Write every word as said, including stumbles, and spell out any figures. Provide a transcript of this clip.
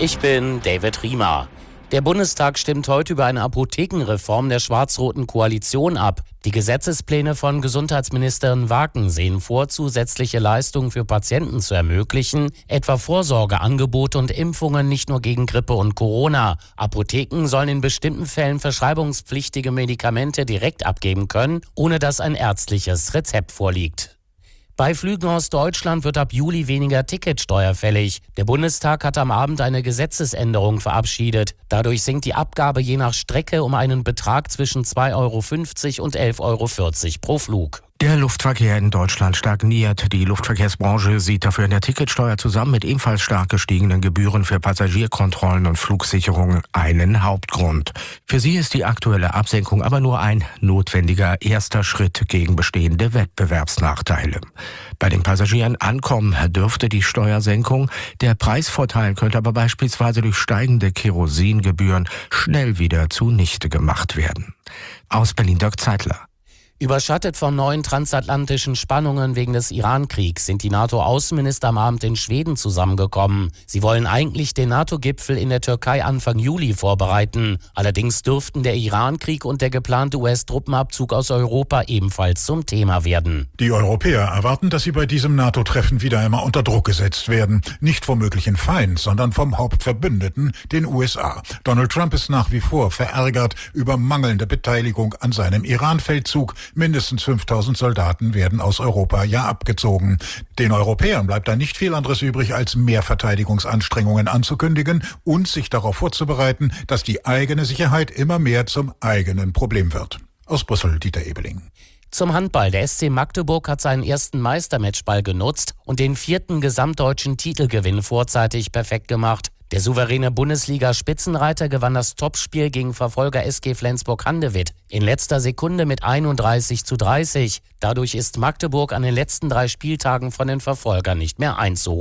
Ich bin David Riemer. Der Bundestag stimmt heute über eine Apothekenreform der schwarz-roten Koalition ab. Die Gesetzespläne von Gesundheitsministerin Waken sehen vor, zusätzliche Leistungen für Patienten zu ermöglichen, etwa Vorsorgeangebote und Impfungen nicht nur gegen Grippe und Corona. Apotheken sollen in bestimmten Fällen verschreibungspflichtige Medikamente direkt abgeben können, ohne dass ein ärztliches Rezept vorliegt. Bei Flügen aus Deutschland wird ab Juli weniger Ticketsteuer fällig. Der Bundestag hat am Abend eine Gesetzesänderung verabschiedet. Dadurch sinkt die Abgabe je nach Strecke um einen Betrag zwischen zwei Euro fünfzig und elf Euro vierzig pro Flug. Der Luftverkehr in Deutschland stagniert. Die Luftverkehrsbranche sieht dafür in der Ticketsteuer zusammen mit ebenfalls stark gestiegenen Gebühren für Passagierkontrollen und Flugsicherung einen Hauptgrund. Für sie ist die aktuelle Absenkung aber nur ein notwendiger erster Schritt gegen bestehende Wettbewerbsnachteile. Bei den Passagieren ankommen dürfte die Steuersenkung. Der Preisvorteil könnte aber beispielsweise durch steigende Kerosingebühren schnell wieder zunichte gemacht werden. Aus Berlin Dirk Zeitler. Überschattet von neuen transatlantischen Spannungen wegen des Iran-Kriegs sind die NATO-Außenminister am Abend in Schweden zusammengekommen. Sie wollen eigentlich den NATO-Gipfel in der Türkei Anfang Juli vorbereiten. Allerdings dürften der Iran-Krieg und der geplante U S-Truppenabzug aus Europa ebenfalls zum Thema werden. Die Europäer erwarten, dass sie bei diesem NATO-Treffen wieder einmal unter Druck gesetzt werden. Nicht vom möglichen Feind, sondern vom Hauptverbündeten, den U S A. Donald Trump ist nach wie vor verärgert über mangelnde Beteiligung an seinem Iran-Feldzug. Mindestens fünftausend Soldaten werden aus Europa ja abgezogen. Den Europäern bleibt da nicht viel anderes übrig, als mehr Verteidigungsanstrengungen anzukündigen und sich darauf vorzubereiten, dass die eigene Sicherheit immer mehr zum eigenen Problem wird. Aus Brüssel, Dieter Ebeling. Zum Handball. Der S C Magdeburg hat seinen ersten Meistermatchball genutzt und den vierten gesamtdeutschen Titelgewinn vorzeitig perfekt gemacht. Der souveräne Bundesliga-Spitzenreiter gewann das Topspiel gegen Verfolger S G Flensburg-Handewitt in letzter Sekunde mit einunddreißig zu dreißig. Dadurch ist Magdeburg an den letzten drei Spieltagen von den Verfolgern nicht mehr einzuholen.